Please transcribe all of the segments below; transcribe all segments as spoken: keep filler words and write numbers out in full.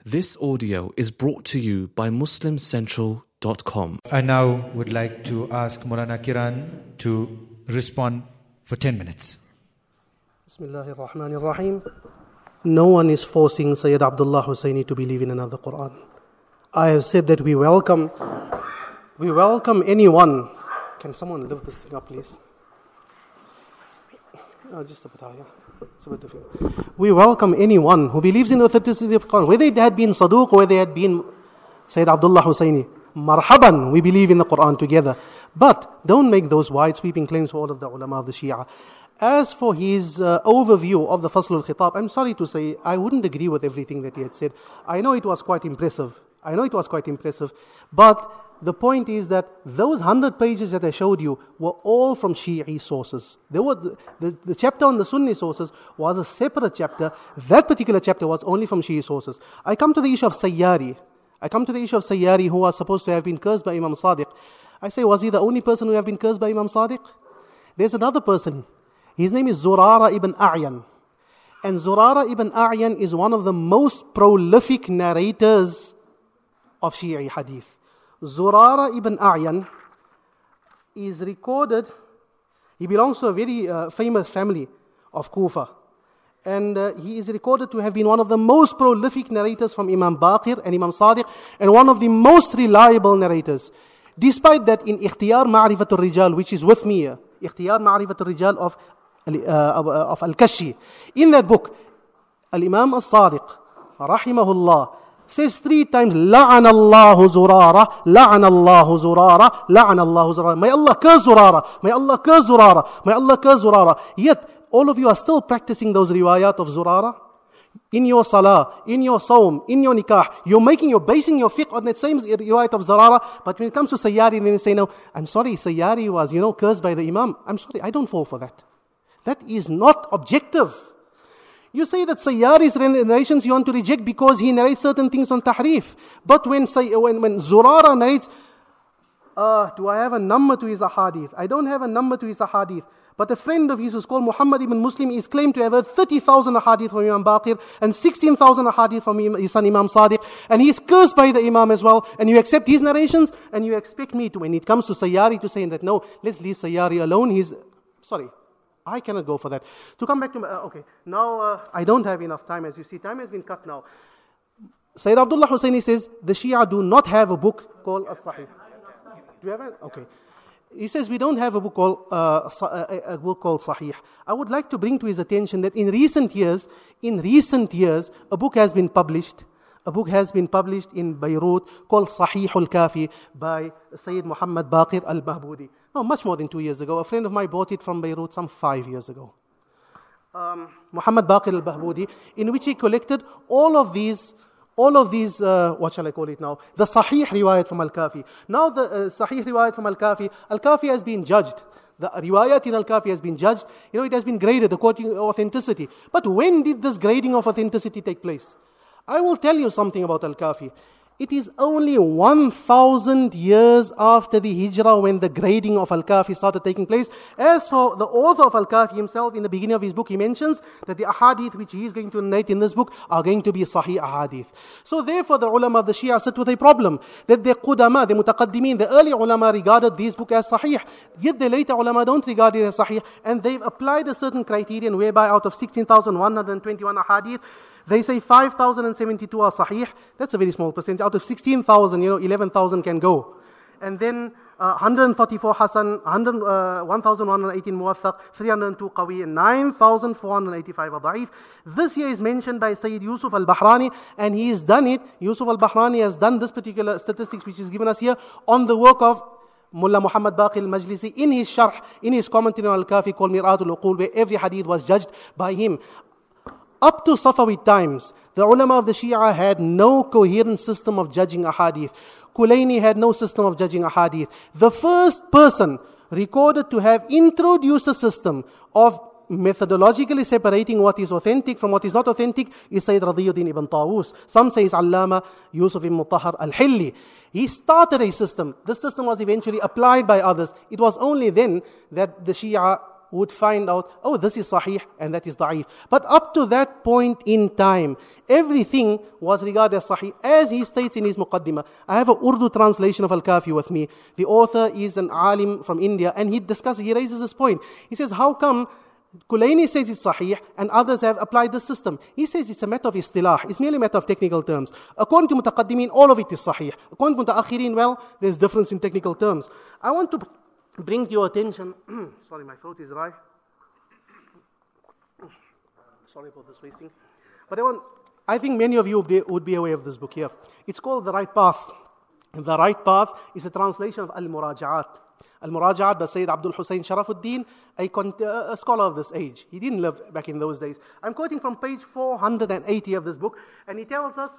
This audio is brought to you by Muslim Central dot com. I now would like to ask Maulana Kiran to respond for ten minutes. Bismillahir Rahmanir Rahim. No one is forcing Sayyid Abdullah Hussaini to believe in another Quran. I have said that we welcome, we welcome anyone. Can someone lift this thing up, please? Oh, just a bit higher. It's a bit difficult. We welcome anyone who believes in the authenticity of Quran, whether it had been Saduq or whether it had been Sayyid Abdullah Hussaini. Marhaban, we believe in the Quran together. But don't make those wide sweeping claims for all of the ulama of the Shia. As for his uh, overview of the Fasl al-Khitab, I'm sorry to say, I wouldn't agree with everything that he had said. I know it was quite impressive. I know it was quite impressive. But the point is that those hundred pages that I showed you were all from Shi'i sources. There were the, the, the chapter on the Sunni sources was a separate chapter. That particular chapter was only from Shi'i sources. I come to the issue of Sayyari. I come to the issue of Sayyari, who was supposed to have been cursed by Imam Sadiq. I say, was he the only person who have been cursed by Imam Sadiq? There's another person. His name is Zurara ibn A'yan. And Zurara ibn A'yan is one of the most prolific narrators of Shi'i hadith. Zurara ibn A'yan is recorded, he belongs to a very uh, famous family of Kufa. And uh, he is recorded to have been one of the most prolific narrators from Imam Baqir and Imam Sadiq, and one of the most reliable narrators. Despite that, in Ikhtiyar Ma'rifatul Rijal, which is with me here, Ikhtiyar Ma'rifatul Rijal of, uh, of Al-Kashi, in that book, Al-Imam Al-Sadiq, rahimahullah, says three times, La'ana Allahu Zurara, La'ana Allahu Zurara, La'ana Allahu Zurara. May Allah curse Zurara, may Allah curse Zurara, may Allah curse Zurara. Yet, all of you are still practicing those riwayat of Zurara. In your salah, in your sawm, in your nikah, you're making, you're basing your fiqh on that same riwayat of Zurara. But when it comes to Sayyari, then you say, no, I'm sorry, Sayyari was, you know, cursed by the Imam. I'm sorry, I don't fall for that. That is not objective. You say that Sayyari's narrations you want to reject because he narrates certain things on tahrif. But when when, when Zurara narrates, uh, do I have a number to his ahadith? I don't have a number to his ahadith. But a friend of his who's called Muhammad ibn Muslim is claimed to have heard thirty thousand ahadith from Imam Baqir and sixteen thousand ahadith from his son Imam Sadiq. And he is cursed by the Imam as well. And you accept his narrations and you expect me to, when it comes to Sayyari, to say that no, let's leave Sayyari alone. He's, sorry. I cannot go for that. To come back to, uh, okay, now uh, I don't have enough time. As you see, time has been cut now. Sayyid Abdullah Hussaini says, the Shia do not have a book called As-Sahih. Do you have it? Okay. He says, we don't have a book called, uh, a book called Sahih. I would like to bring to his attention that in recent years, in recent years, a book has been published. A book has been published in Beirut called Sahih al-Kafi by Sayyid Muhammad Baqir al-Bahbudi. No, much more than two years ago. A friend of mine bought it from Beirut some five years ago. Um, Muhammad Baqir al-Bahbudi, in which he collected all of these, all of these, uh, what shall I call it now? The Sahih riwayat from Al-Kafi. Now the uh, Sahih riwayat from Al-Kafi, Al-Kafi has been judged. The riwayat in Al-Kafi has been judged. You know, it has been graded according to authenticity. But when did this grading of authenticity take place? I will tell you something about Al-Kafi. It is only one thousand years after the Hijrah when the grading of Al-Kafi started taking place. As for the author of Al-Kafi himself, in the beginning of his book, he mentions that the ahadith which he is going to narrate in this book are going to be Sahih ahadith. So therefore the ulama of the Shia sit with a problem, that the Qudama, the Mutaqaddimin, the early ulama regarded this book as Sahih, yet the later ulama don't regard it as Sahih, and they've applied a certain criterion whereby out of sixteen thousand one hundred twenty-one ahadith, they say five thousand seventy-two are Sahih. That's a very small percentage. Out of sixteen thousand, you know, eleven thousand can go. And then uh, one hundred forty-four Hasan, uh, one thousand one hundred eighteen Muwathaq, three hundred two Qawi, and nine thousand four hundred eighty-five are Da'if. This here is mentioned by Sayyid Yusuf al-Bahrani, and he has done it. Yusuf al-Bahrani has done this particular statistics which is given us here on the work of Mullah Muhammad Baqir al-Majlisi in his sharh, in his commentary on Al-Kafi called Mir'atul Uqul, where every hadith was judged by him. Up to Safawi times, the ulama of the Shia had no coherent system of judging a hadith. Kulaini had no system of judging a hadith. The first person recorded to have introduced a system of methodologically separating what is authentic from what is not authentic is Sayyid Radiyuddin ibn Tawus. Some say it's Allama Yusuf ibn Mutahhar al-Hilli. He started a system. This system was eventually applied by others. It was only then that the Shia would find out, oh, this is sahih and that is da'if. But up to that point in time, everything was regarded as sahih. As he states in his muqaddimah, I have an Urdu translation of Al-Kafi with me. The author is an alim from India, and he discusses, he raises this point. He says, how come Kulaini says it's sahih and others have applied this system? He says it's a matter of istilah, it's merely a matter of technical terms. According to mutaqaddimin, all of it is sahih. According to mutaakhirin, well, there's difference in technical terms. I want to bring to your attention, sorry, my throat is dry. Sorry for this wasting. But I want, I think many of you would be, would be aware of this book here. It's called The Right Path. The Right Path is a translation of Al-Muraja'at. Al-Muraja'at by Sayyid Abdul Hussain Sharafuddin, a, con- a scholar of this age. He didn't live back in those days. I'm quoting from page four hundred eighty of this book, and he tells us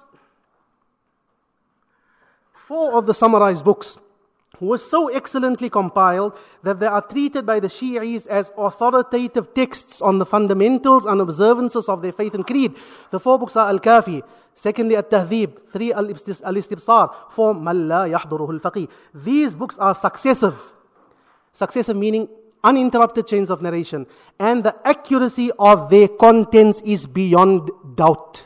four of the summarized books was so excellently compiled that they are treated by the Shi'is as authoritative texts on the fundamentals and observances of their faith and creed. The four books are Al-Kafi, secondly At-Tahdhib, three Al-Istibsar, four Man La Yahduruhu Al-Faqih. These books are successive. Successive meaning uninterrupted chains of narration, and the accuracy of their contents is beyond doubt.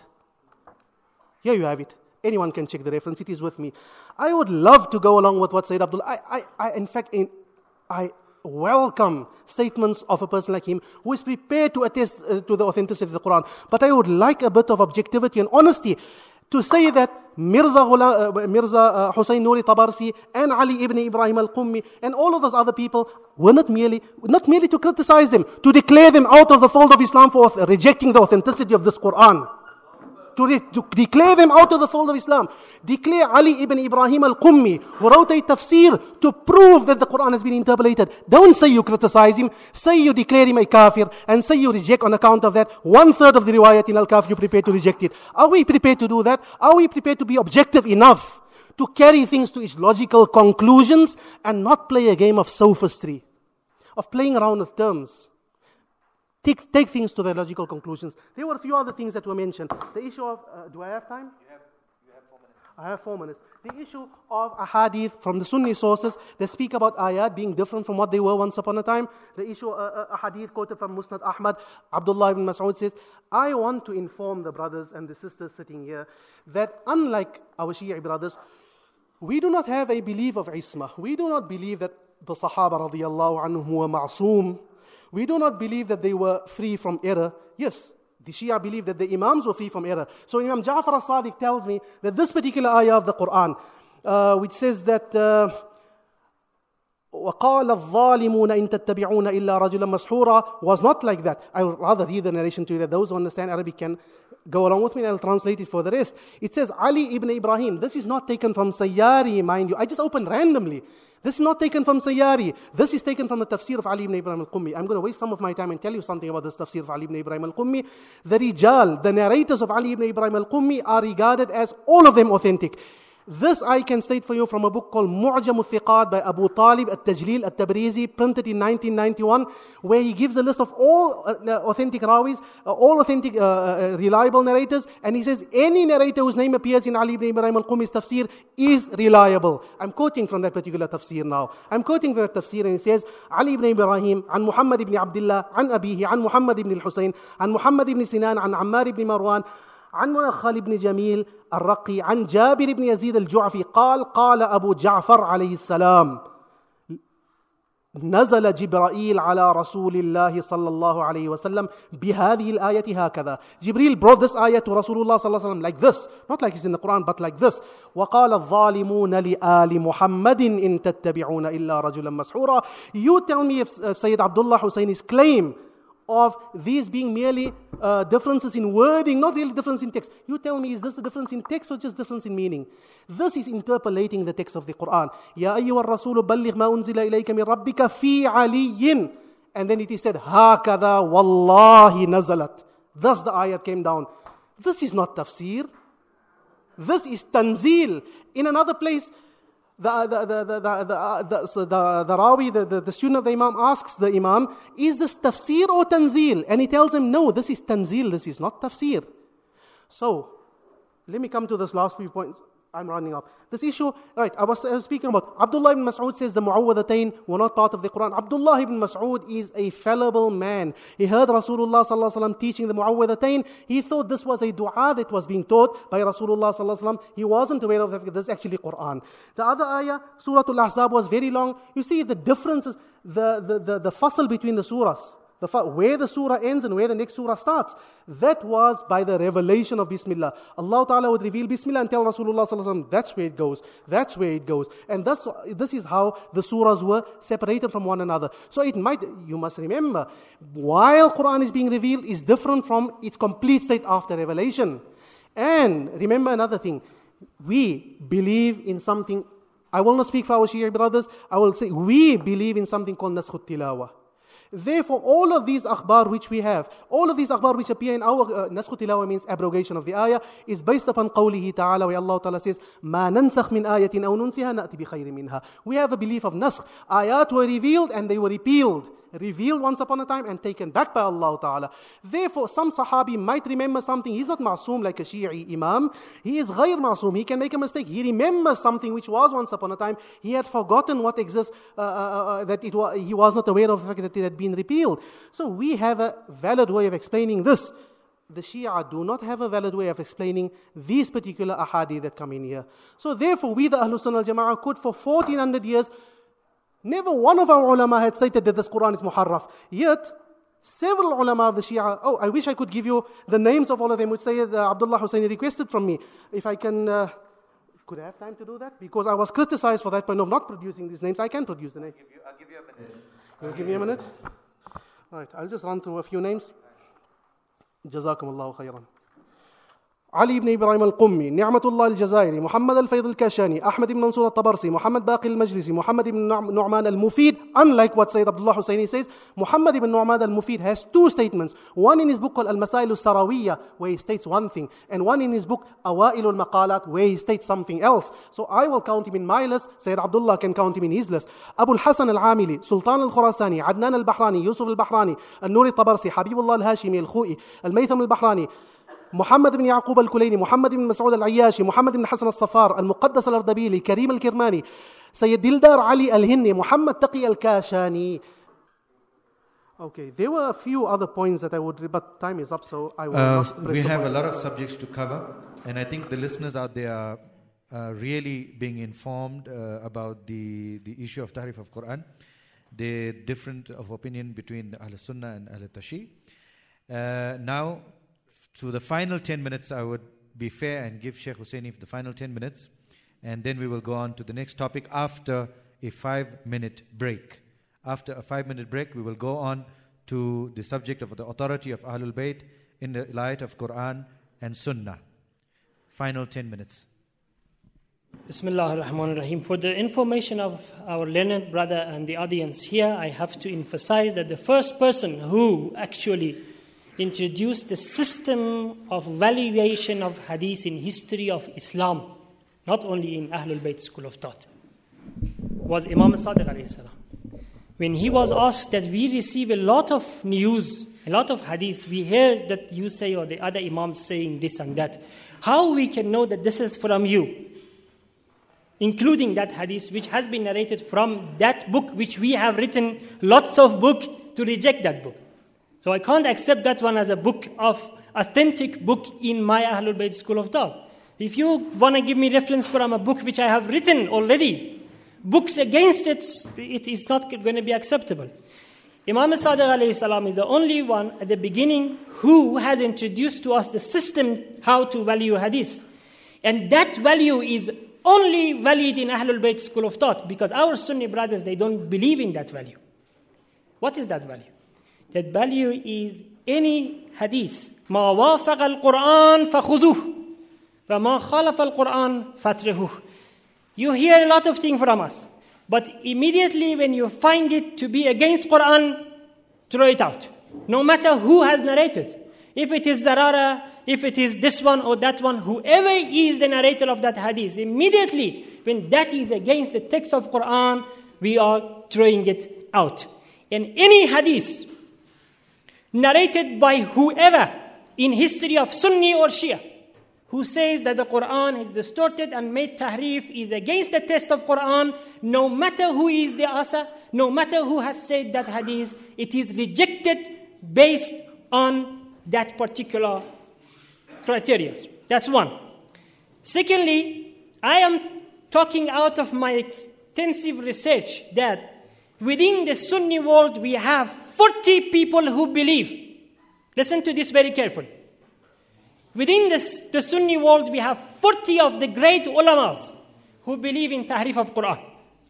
Here you have it. Anyone can check the reference. It is with me. I would love to go along with what Sayyid Abdul. I, I, I in fact, in, I welcome statements of a person like him who is prepared to attest uh, to the authenticity of the Quran. But I would like a bit of objectivity and honesty to say that Mirza, Ghula, uh, Mirza uh, Hussain Noori Tabarsi and Ali ibn Ibrahim al-Qummi and all of those other people were not merely, not merely to criticize them, to declare them out of the fold of Islam for rejecting the authenticity of this Quran. To, re- to declare them out of the fold of Islam. Declare Ali ibn Ibrahim al-Qummi, who wrote a tafsir to prove that the Quran has been interpolated. Don't say you criticize him, say you declare him a kafir, and say you reject on account of that. One third of the riwayat in Al-Kafi, you prepared to reject it. Are we prepared to do that? Are we prepared to be objective enough to carry things to its logical conclusions and not play a game of sophistry, of playing around with terms? Take, take things to their logical conclusions. There were a few other things that were mentioned. The issue of, uh, do I have time? You have, you have four minutes. I have four minutes. The issue of ahadith from the Sunni sources, they speak about ayat being different from what they were once upon a time. The issue, uh, uh, ahadith quoted from Musnad Ahmad, Abdullah ibn Mas'ud says, I want to inform the brothers and the sisters sitting here that unlike our Shia brothers, we do not have a belief of ismah. We do not believe that the Sahaba radiyallahu anhum were ma'soom. We do not believe that they were free from error. Yes, the Shia believe that the Imams were free from error. So Imam Ja'far as-Sadiq tells me that this particular ayah of the Quran, uh, which says that uh, وَقَالَ الظَّالِمُونَ إِن تَتَّبِعُونَ إِلَّا رَجُلًا مَسْحُورًا, was not like that. I will rather read the narration to you that those who understand Arabic can go along with me, and I'll translate it for the rest. It says, Ali ibn Ibrahim. This is not taken from Sayyari, mind you. I just opened randomly. This is not taken from Sayyari. This is taken from the tafsir of Ali ibn Ibrahim al-Qummi. I'm going to waste some of my time and tell you something about this tafsir of Ali ibn Ibrahim al-Qummi. The Rijal, the narrators of Ali ibn Ibrahim al-Qummi are regarded as all of them authentic. This I can state for you from a book called Mu'jam al-Thiqat by Abu Talib al-Tajlil al-Tabrizi, printed in nineteen ninety-one, where he gives a list of all uh, authentic rawis, uh, all authentic, uh, uh, reliable narrators, and he says any narrator whose name appears in Ali ibn Ibrahim al-Qummi's tafsir is reliable. I'm quoting from that particular tafsir now. I'm quoting from that tafsir, and he says, Ali ibn Ibrahim, an Muhammad ibn Abdullah, an Abihi, an Muhammad ibn al-Husayn, an Muhammad ibn Sinan, an Ammar ibn Marwan, عن منخل بن جميل الرقي عن جابر بن يزيد الجعفي قال قال أبو جعفر عليه السلام نزل جبرائيل على رسول الله صلى الله عليه وسلم بهذه الآية هكذا. Jibreel brought this ayah to Rasulullah صلى الله عليه وسلم like this, not like it's in the Quran, but like this. وقال الظالمون لآل محمد إن تتبعون إلا رجلا مسحورا. You tell me if, if Sayyid Abdullah Hussaini's claim of these being merely uh, differences in wording, not really difference in text. You tell me, is this a difference in text or just difference in meaning? This is interpolating the text of the Quran. يَا أَيُّهَا الرَّسُولُ بَلِّغْ مَا أُنزِلَ إِلَيْكَ مِنْ رَبِّكَ فِي عَلِيٍّ. And then it is said, هَكَذَا وَاللَّهِ نَزَلَتْ. Thus the ayat came down. This is not tafsir. This is tanzil. In another place, The, the, the, the, the, the, the, the, the Rawi, the, the, the student of the Imam asks the Imam, is this tafsir or tanzil? And he tells him, no, this is tanzil, this is not tafsir. So, let me come to this last few points. I'm running up. This issue, right, I was, I was speaking about, Abdullah ibn Mas'ud says the Mu'awwadhatayn were not part of the Quran. Abdullah ibn Mas'ud is a fallible man. He heard Rasulullah sallallahu alaihi wasallam teaching the Mu'awwadhatayn. He thought this was a dua that was being taught by Rasulullah sallallahu alaihi wasallam. He wasn't aware of that. This is actually Quran. The other ayah, Surah Al-Ahzab, was very long. You see the differences, the, the, the, the fasl between the surahs. The, where the surah ends and where the next surah starts. That was by the revelation of Bismillah. Allah Ta'ala would reveal Bismillah and tell Rasulullah Sallallahu Alaihi Wasallam, that's where it goes, that's where it goes. And thus, this is how the surahs were separated from one another. So it might, you must remember, while Quran is being revealed, is different from its complete state after revelation. And remember another thing, we believe in something, I will not speak for our Shia brothers, I will say, we believe in something called Naskhut Tilawah. Therefore, all of these akhbar which we have, all of these akhbar which appear in our, uh, Naskhut Tilawah means abrogation of the ayah, is based upon qawlihi ta'ala, where Allah Ta'ala says, مَا نَنْسَخْ مِنْ آيَةٍ أَوْ نُنْسِهَا نَأْتِ بِخَيْرٍ مِنْهَا. We have a belief of naskh. Ayat were revealed and they were repealed. Revealed once upon a time and taken back by Allah Ta'ala. Therefore, some Sahabi might remember something. He's not ma'soom like a Shi'i Imam. He is ghayr ma'soom. He can make a mistake. He remembers something which was once upon a time. He had forgotten what exists, uh, uh, uh, that it was, he was not aware of the fact that it had been repealed. So we have a valid way of explaining this. The Shia do not have a valid way of explaining these particular ahadith that come in here. So therefore, we the Ahlul Sunnah al-Jama'ah could for fourteen hundred years, never one of our ulama had stated that this Quran is muharraf. Yet, several ulama of the Shia, oh, I wish I could give you the names of all of them, which Sayyid uh, Abdullah Hussaini requested from me. If I can, uh, could I have time to do that? Because I was criticized for that point of not producing these names. I can produce the name. I'll give you, I'll give you a minute. You'll give me a minute? Right, I'll just run through a few names. Jazakumullahu khairan. علي بن إبراهيم القمي، نعمة الله الجزائري، محمد الفيض الكاشاني، أحمد بن منصور الطبرسي، محمد باقي المجلسي، محمد بن نعمان al-Mufid. Unlike what Sayyid Abdullah Hussaini says, Muhammad ibn Nu'man al-Mufid has two statements. One in his book called Al-Masail al-Sarawiyya, where he states one thing, and one in his book Awail al-Maqalat, where he states something else. So I will count him in my list. Sayyid Abdullah can count him in his list. Abu al-Hasan al-Amili, Sultan al-Khurasani, Adnan al-Bahrani, Yusuf al-Bahrani, Al-Nur al-Tabarsi, Habibullah al-Hashimi, Al-Khu'i, Al-Maytham al-Bahrani, محمد بن يعقوب الكليني، محمد بن مسعود العياشي، محمد بن حسن الصفار، المقدس الأردبيلي، كريم الكرماني، سيد دلدار علي الهني، محمد تقي الكاشاني. Okay, there were a few other points that I would, but time is up, so I will uh, not press We have on. a lot of subjects to cover, and I think the listeners out there are uh, really being informed uh, about the, the issue of Tahrif of Quran. They're different of opinion between Ahl Sunnah and Ahl Tashi. Uh, now, to the final ten minutes, I would be fair and give Sheikh Hussaini the final ten minutes, and then we will go on to the next topic after a five-minute break. After a five-minute break, we will go on to the subject of the authority of Ahlul Bayt in the light of Quran and Sunnah. Final ten minutes. Bismillah ar-Rahman ar-Rahim. For the information of our learned brother and the audience here, I have to emphasize that the first person who actually introduced the system of valuation of hadith in history of Islam, not only in Ahlul Bayt school of thought, was Imam Sadiq alayhi salam. When he was asked that we receive a lot of news, a lot of hadith, we hear that you say or the other imams saying this and that, how we can know that this is from you? Including that hadith which has been narrated from that book which we have written lots of book to reject that book. So I can't accept that one as a book of authentic book in my Ahlul Bayt school of thought. If you want to give me reference from a book which I have written already, books against it, it is not going to be acceptable. Imam Sadiq alayhi salam is the only one at the beginning who has introduced to us the system how to value hadith. And that value is only valid in Ahlul Bayt school of thought, because our Sunni brothers, they don't believe in that value. What is that value? That value is any hadith. ما وافق القرآن فخذوه وما خالف القرآن فاترهوه. You hear a lot of things from us, but immediately when you find it to be against Quran, throw it out. No matter who has narrated. If it is Zarara, if it is this one or that one, whoever is the narrator of that hadith, immediately when that is against the text of Quran, we are throwing it out. And any hadith narrated by whoever in history of Sunni or Shia, who says that the Quran is distorted and made tahrif is against the text of Quran, no matter who is the author, no matter who has said that hadith, it is rejected based on that particular criteria. That's one. Secondly, I am talking out of my extensive research that within the Sunni world we have forty people who believe. Listen to this very carefully. Within this, the Sunni world, we have forty of the great ulamas who believe in tahrif of Quran.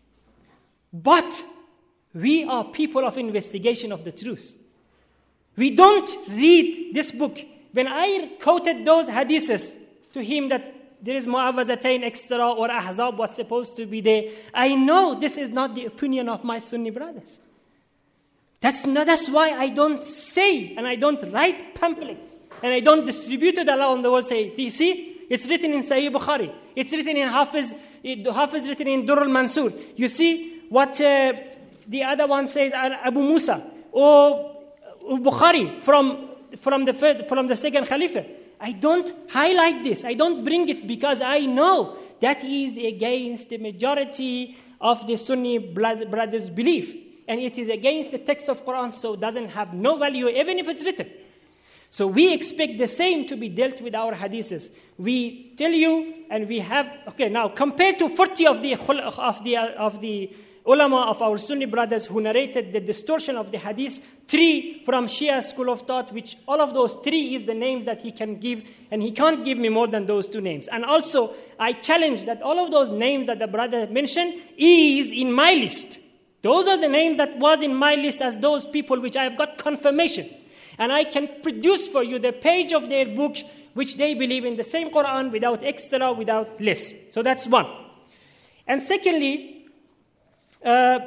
But we are people of investigation of the truth. We don't read this book. When I quoted those hadiths to him that there is mu'awazatain extra or ahzab was supposed to be there, I know this is not the opinion of my Sunni brothers. That's, not, that's why I don't say and I don't write pamphlets. And I don't distribute it around the world. Say, do you see? It's written in Sahih Bukhari. It's written in Hafiz. Hafiz written in Durr al-Mansur. You see what uh, the other one says, Abu Musa or Bukhari from from the first, from the second Khalifa. I don't highlight this. I don't bring it because I know that is against the majority of the Sunni brothers' belief, and it is against the text of Quran, so it doesn't have no value even if it's written. So we expect the same to be dealt with our hadiths. We tell you, and we have, okay, now compared to forty of the of the of the ulama of our Sunni brothers who narrated the distortion of the hadith, three from Shia school of thought, which all of those three is the names that he can give, and he can't give me more than those two names. And also, I challenge that all of those names that the brother mentioned is in my list. Those are the names that was in my list as those people which I have got confirmation. And I can produce for you the page of their books which they believe in the same Quran without extra, without less. So that's one. And secondly, uh,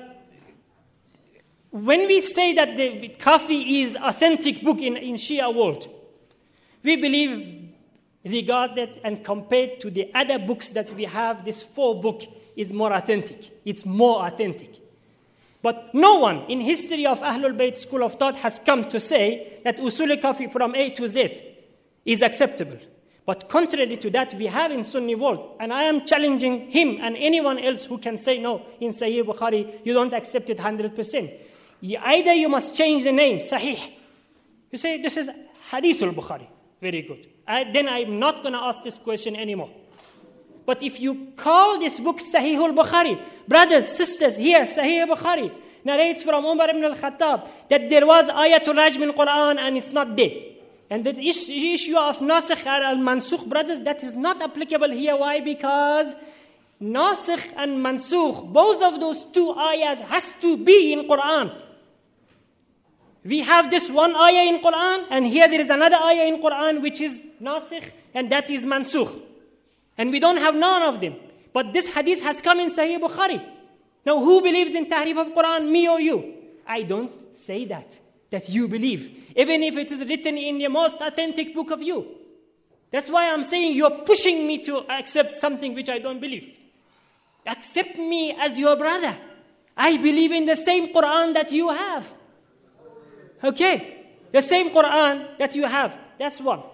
when we say that the Kafi is authentic book in, in Shia world, we believe regarded and compared to the other books that we have, this four book is more authentic. It's more authentic. But no one in history of Ahlul Bayt school of thought has come to say that Usul al-Kafi from A to Z is acceptable. But contrary to that, we have in Sunni world, and I am challenging him and anyone else who can say no, in Sahih Bukhari, you don't accept it one hundred percent. You, either you must change the name, Sahih. You say, this is Hadith al-Bukhari. Very good. I, then I'm not going to ask this question anymore. But if you call this book Sahih al-Bukhari, brothers, sisters, here, Sahih al-Bukhari narrates from Umar ibn al-Khattab that there was ayatul rajm in Quran and it's not there. And the issue of nasikh al-mansukh, brothers, that is not applicable here. Why? Because nasikh and mansukh, both of those two ayahs has to be in Quran. We have this one ayah in Quran, and here there is another ayah in Quran which is nasikh, and that is mansukh. And we don't have none of them. But this hadith has come in Sahih Bukhari. Now, who believes in tahrif of Quran, me or you? I don't say that, that you believe. Even if it is written in the most authentic book of you. That's why I'm saying you're pushing me to accept something which I don't believe. Accept me as your brother. I believe in the same Quran that you have. Okay? The same Quran that you have. That's one.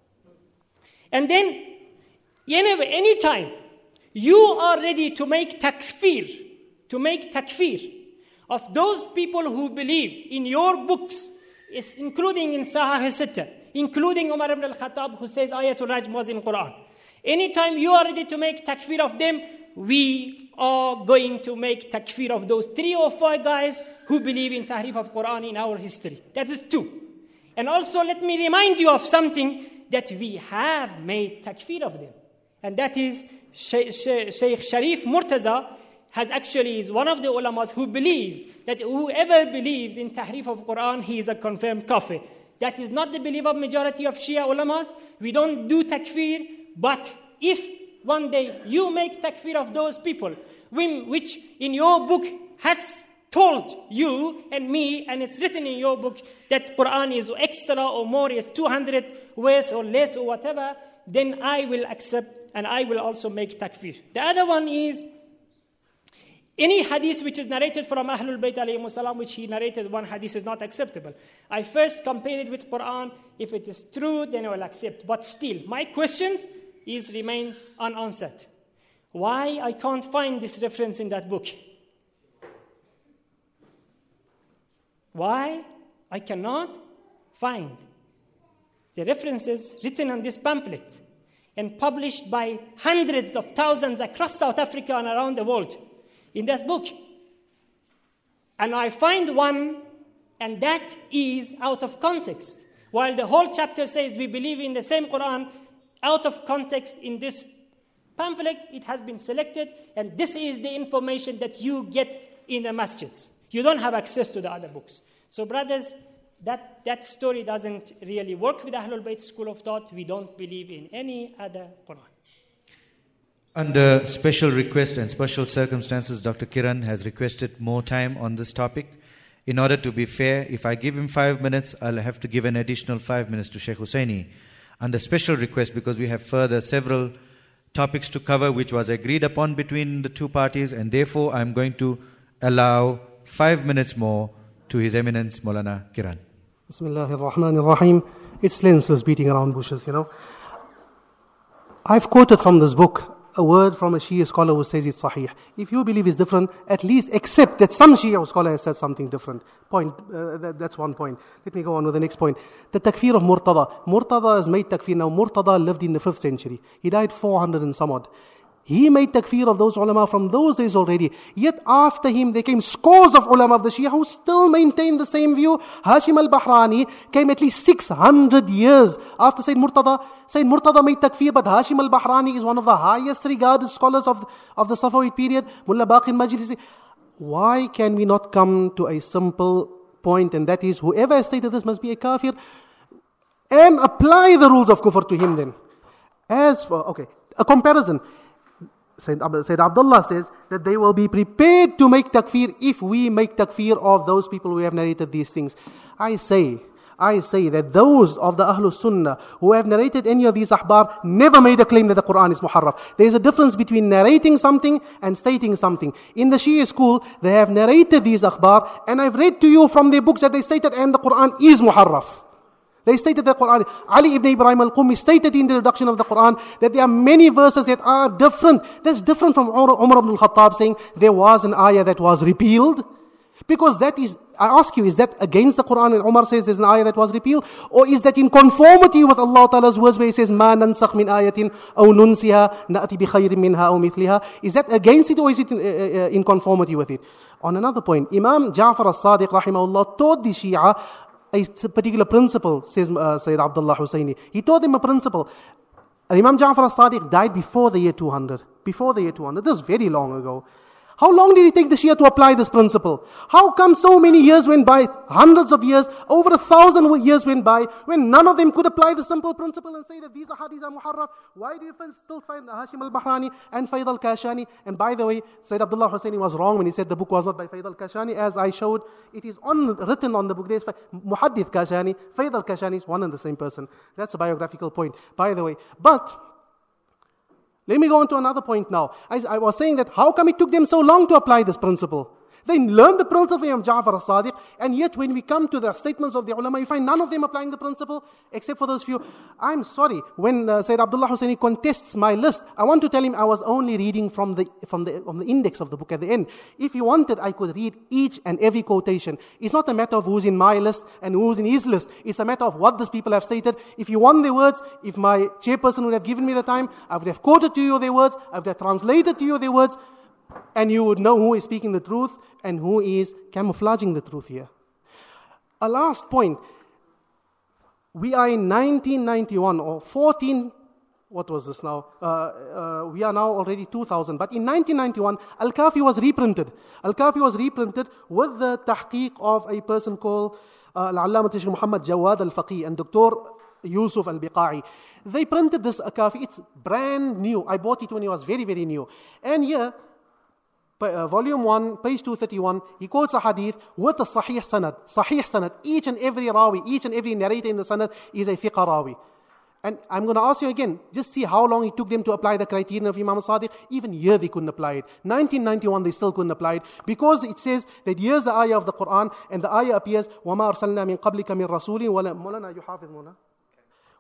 And then, Anyway, anytime you are ready to make takfir, to make takfir of those people who believe in your books, it's including in Sahih al-Sittah, including Umar ibn al-Khattab who says Ayatul Rajm was in Quran. Anytime you are ready to make takfir of them, we are going to make takfir of those three or four guys who believe in tahrif of Quran in our history. That is two. And also let me remind you of something that we have made takfir of them. And that is Shaykh Sharif Murtaza has actually is one of the ulamas who believe that whoever believes in tahrif of Quran, he is a confirmed kafir. That is not the belief of majority of Shia ulamas. We don't do takfir, but if one day you make takfir of those people, which in your book has told you and me, and it's written in your book that Quran is extra or more, is two hundred words or less or whatever, then I will accept and I will also make takfir. The other one is any hadith which is narrated from Ahlul Bayt alayhimu salam, which he narrated one hadith is not acceptable. I first compare it with Quran. If it is true, then I will accept. But still, my questions, is remained unanswered. Why I can't find this reference in that book? Why I cannot find the references written on this pamphlet and published by hundreds of thousands across South Africa and around the world in this book. And I find one, and that is out of context. While the whole chapter says we believe in the same Quran, out of context in this pamphlet, it has been selected, and this is the information that you get in the masjids. You don't have access to the other books. So brothers, that, that story doesn't really work with Ahlul Bayt school of thought. We don't believe in any other Quran. Under special request and special circumstances, Doctor Kiran has requested more time on this topic. In order to be fair, if I give him five minutes, I'll have to give an additional five minutes to Sheikh Hussaini. Under special request, because we have further several topics to cover which was agreed upon between the two parties, and therefore I'm going to allow five minutes more to His Eminence Maulana Kiran. Bismillahir Rahmanir Rahim. It's senseless beating around bushes, you know. I've quoted from this book a word from a Shia scholar who says it's sahih. If you believe it's different, at least accept that some Shia scholar has said something different. Point. Uh, that, that's one point. Let me go on with the next point. The takfir of Murtada. Murtada has made takfir. Now Murtada lived in the fifth century. He died four hundred and some odd. He made takfir of those ulama from those days already. Yet after him there came scores of ulama of the Shia who still maintained the same view. Hashim al-Bahrani came at least six hundred years after Sayyid Murtada. Sayyid Murtada made takfir, but Hashim al-Bahrani is one of the highest regarded scholars of, of the Safavid period. Mullah Baqir Majlisi. Why can we not come to a simple point, and that is whoever has stated this must be a kafir, and apply the rules of kufr to him then. As for, okay, a comparison. Sayyid Abdullah says that they will be prepared to make takfir if we make takfir of those people who have narrated these things. I say, I say that those of the Ahlul Sunnah who have narrated any of these ahbar never made a claim that the Quran is muharraf. There is a difference between narrating something and stating something. In the Shia school, they have narrated these ahbar, and I've read to you from their books that they stated, and the Quran is muharraf. They stated the Quran. Ali ibn Ibrahim al-Qummi stated in the introduction of the Quran that there are many verses that are different. That's different from Umar ibn al-Khattab saying there was an ayah that was repealed. Because that is, I ask you, is that against the Quran when Umar says there's an ayah that was repealed? Or is that in conformity with Allah Ta'ala's words where He says, مَا نَنْسَخْ مِنْ آيَةٍ أَوْ نُنْسِهَا نَأْتِ بِخَيْرٍ مِنْهَا أَوْ مِثْلِهَا? Is that against it, or is it in, uh, uh, in conformity with it? On another point, Imam Ja'far al-Sadiq rahimahullah taught the Shia a particular principle, says uh, Sayyid Abdullah Hussaini. He taught them a principle. Imam Ja'far al-Sadiq died before the year two hundred. Before the year two hundred. This is very long ago. How long did it take the Shia to apply this principle? How come so many years went by, hundreds of years, over a thousand years went by, when none of them could apply the simple principle and say that these are hadiths are muharraf? Why do you still find Hashim al-Bahrani and Fayd al-Kashani? And by the way, Sayyid Abdullah Hussaini was wrong when he said the book was not by Fayd al-Kashani. As I showed, it is on, written on the book. There's Muhaddith Kashani, Fayd al-Kashani is one and the same person. That's a biographical point, by the way. But let me go on to another point now. I, I was saying that how come it took them so long to apply this principle? They learned the principle from Imam Ja'far al-Sadiq, and yet when we come to the statements of the ulama, you find none of them applying the principle, except for those few. I'm sorry, when uh, Sayyid Abdullah Hussaini contests my list, I want to tell him I was only reading from the, from, the, from the index of the book at the end. If he wanted, I could read each and every quotation. It's not a matter of who's in my list and who's in his list. It's a matter of what these people have stated. If you want their words, if my chairperson would have given me the time, I would have quoted to you their words, I would have translated to you their words, and you would know who is speaking the truth and who is camouflaging the truth here. A last point. We are in nineteen ninety-one or fourteen, what was this now? Uh, uh, we are now already two thousand. But in nineteen ninety-one, Al-Kafi was reprinted. Al-Kafi was reprinted with the tahqiq of a person called uh, Al-Allama Shaykh Muhammad Jawad Al-Faqih and Doctor Yusuf Al-Biqai. They printed this Al-Kafi. It's brand new. I bought it when it was very, very new. And here, Uh, volume one, page two thirty-one, he quotes a hadith with a sahih sanad. Sahih sanad. Each and every rawi, each and every narrator in the sanad is a thiqa rawi. And I'm going to ask you again, just see how long it took them to apply the criterion of Imam Sadiq. Even here they couldn't apply it. nineteen ninety-one they still couldn't apply it, because it says that here's the ayah of the Quran, and the ayah appears, وَمَا أَرْسَلْنَا مِن قَبْلِكَ مِن رَسُولٍ وَلَا مُولَنَا يُحَافِظُونَ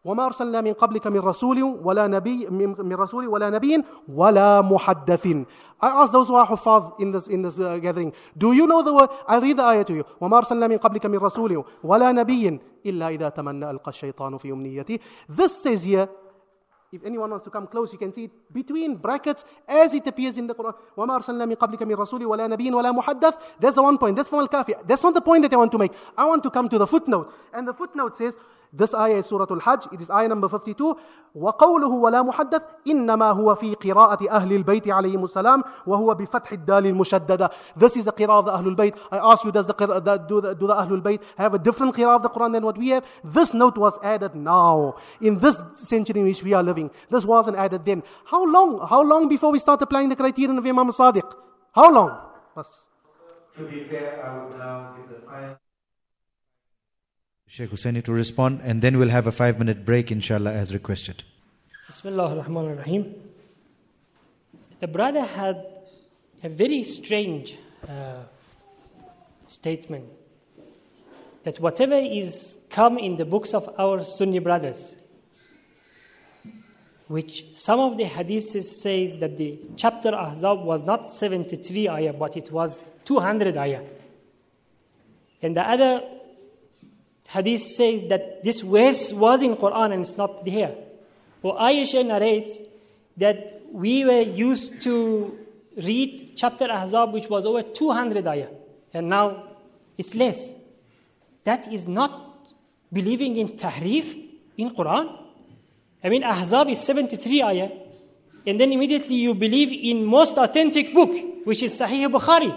وَمَا أَرْسَلْنَا مِن قَبْلِكَ مِن رَسُولٍ وَلَا نَبِيٍّ مِن رَسُولٍ وَلَا نَبِيٍّ وَلَا مُحَدَّثٍ. I ask those who are huffaz in this, in this uh, gathering, do you know the word? I'll read the ayah to you. وَمَا أَرْسَلْنَا مِن قَبْلِكَ مِن رَسُولٍ وَلَا نَبِيٍّ إِلَّا إِذَا تَمَنَّى أَلْقَى الشَّيْطَانُ فِي أُمْنِيَّتِهِ. This says here, if anyone wants to come close, you can see it between brackets as it appears in the Quran. وَمَا أَرْسَلْنَا مِن قَبْلِكَ مِن رَسُولٍ وَلَا نَبِيٍّ وَلَا مُحَدَّثٍ. That's the one point. That's from Al-Kafi. That's not the point that I want to make. I want to come to the footnote. And the footnote says, this ayah is Surah Al-Hajj. It is ayah number fifty-two. وَقَوْلُهُ وَلَا مُحَدَّثٍ إِنَّمَا هُوَ فِي قِرَاءَةِ أَهْلِ الْبَيْتِ عَلَيْهِمُ السَّلَامُ وَهُوَ بِفَتْحِ الدَّالِ الْمُشَدَّدَةِ. This is the qira'ah of the Ahlul Bayt. I ask you, does the, do, the, do the Ahlul Bayt have a different qira'ah of the Quran than what we have? This note was added now, in this century in which we are living. This wasn't added then. How long? How long before we start applying the criterion of Imam Sadiq? How long? Bas. To be fair, I will now give the final Sheikh Hussaini to respond, and then we'll have a five minute break, inshallah, as requested. Bismillah ar-Rahman ar-Rahim. The brother had a very strange uh, statement that whatever is come in the books of our Sunni brothers, which some of the hadiths says that the chapter Ahzab was not seventy-three ayah, but it was two hundred ayah. And the other hadith says that this verse was in Quran and it's not here. Or Aisha narrates that we were used to read chapter Ahzab, which was over two hundred ayah, and now it's less. That is not believing in tahrif in Quran. I mean, Ahzab is seventy-three ayah, and then immediately you believe in most authentic book, which is Sahih Bukhari.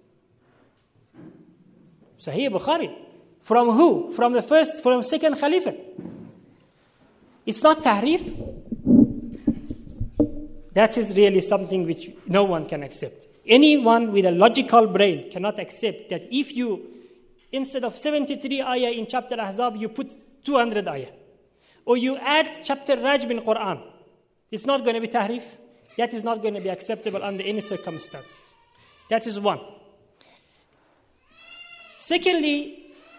Sahih Bukhari. From who? From the first, from second Khalifa. It's not tahrif. That is really something which no one can accept. Anyone with a logical brain cannot accept that if you, instead of seventy-three ayah in chapter Ahzab, you put two hundred ayah. Or you add chapter Rajm in Quran. It's not going to be tahrif. That is not going to be acceptable under any circumstances. That is one. Secondly,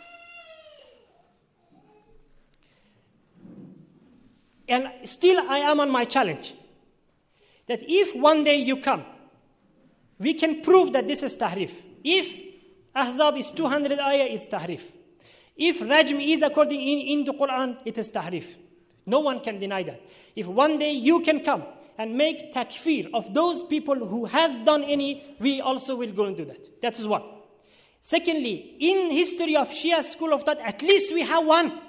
and still I am on my challenge, that if one day you come, we can prove that this is tahrif. If Ahzab is two hundred ayah, it's tahrif. If Rajm is according in, in the Quran, it is tahrif. No one can deny that. If one day you can come and make takfir of those people who has done any, we also will go and do that. That is one. Secondly, in history of Shia school of thought, at least we have one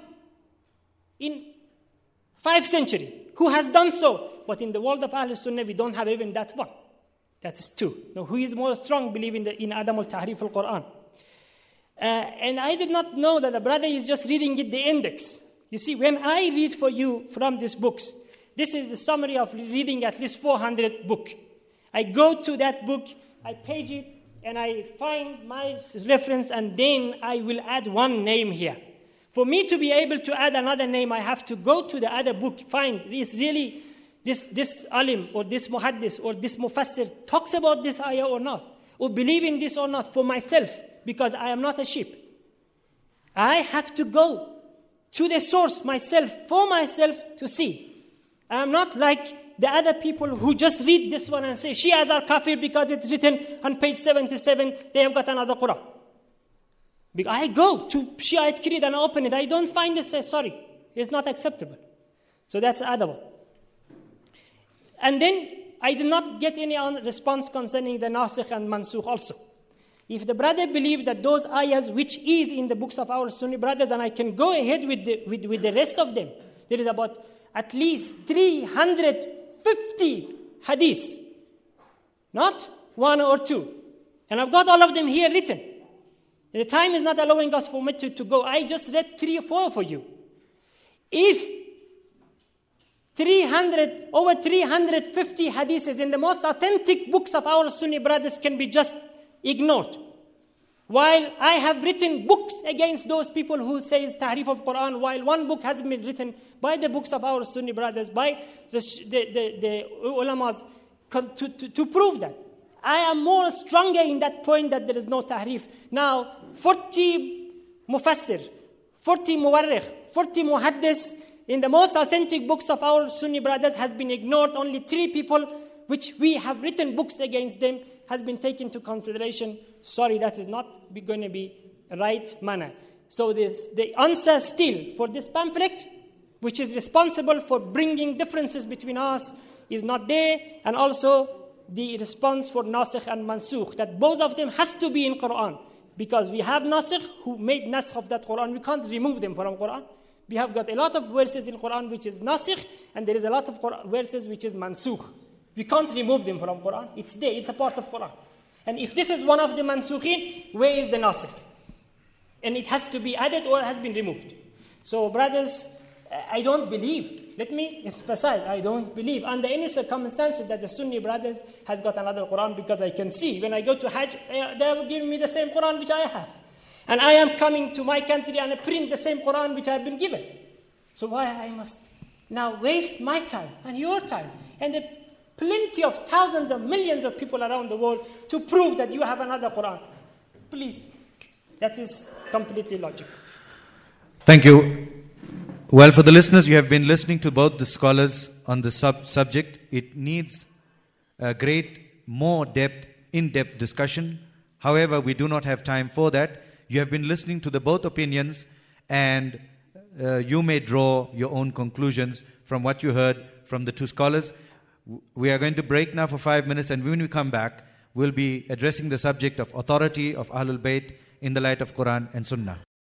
in five century who has done so. But in the world of Ahl Sunnah, we don't have even that one. That is two. Now, who is more strong, believe in, the, in Adam al-Tahrif al-Quran. Uh, and I did not know that the brother is just reading it, the index. You see, when I read for you from these books, this is the summary of reading at least four hundred book. I go to that book, I page it, and I find my reference, and then I will add one name here. For me to be able to add another name, I have to go to the other book, find is really this, this alim or this muhaddis or this mufassir talks about this ayah or not, or believe in this or not for myself, because I am not a sheep. I have to go to the source myself, for myself to see. I am not like the other people who just read this one and say, Shias are kafir because it's written on page seventy-seven, they have got another Quran. Because I go to Shiite Creed and I open it, I don't find it, say, sorry, it's not acceptable. So that's the other one. And then I did not get any response concerning the Nasikh and Mansukh also. If the brother believes that those ayahs which is in the books of our Sunni brothers, and I can go ahead with the, with, with the rest of them, there is about at least three hundred fifty hadiths, not one or two. And I've got all of them here written. The time is not allowing us for me to, to go. I just read three or four for you. If three hundred, over three hundred fifty hadiths in the most authentic books of our Sunni brothers can be just ignored, while I have written books against those people who say tahrif of Quran, while one book has been written by the books of our Sunni brothers, by the, the, the, the ulamas, to, to, to prove that. I am more stronger in that point that there is no tahrif. Now, forty mufassir, forty muwarrikh, forty muhaddis in the most authentic books of our Sunni brothers has been ignored. Only three people, which we have written books against them, has been taken into consideration. Sorry, that is not be going to be a right manner. So this, the answer still for this pamphlet, which is responsible for bringing differences between us, is not there. And also the response for Nasikh and Mansukh, that both of them has to be in Quran. Because we have Nasikh who made Nasikh of that Quran. We can't remove them from Quran. We have got a lot of verses in Quran which is Nasikh, and there is a lot of Quran verses which is Mansukh. We can't remove them from Quran. It's there, it's a part of Quran. And if this is one of the Mansukhin, where is the Nasikh? And it has to be added or has been removed. So brothers, I don't believe, let me emphasize, I don't believe under any circumstances that the Sunni brothers has got another Quran, because I can see when I go to Hajj, they are giving me the same Quran which I have. And I am coming to my country and I print the same Quran which I have been given. So why I must now waste my time and your time and the plenty of thousands of millions of people around the world to prove that you have another Quran? Please, that is completely logical. Thank you. Well, for the listeners, you have been listening to both the scholars on the sub- subject. It needs a great, more depth, in-depth discussion. However, we do not have time for that. You have been listening to the both opinions, and uh, you may draw your own conclusions from what you heard from the two scholars. We are going to break now for five minutes, and when we come back, we'll be addressing the subject of authority of Ahlul Bayt in the light of Quran and Sunnah.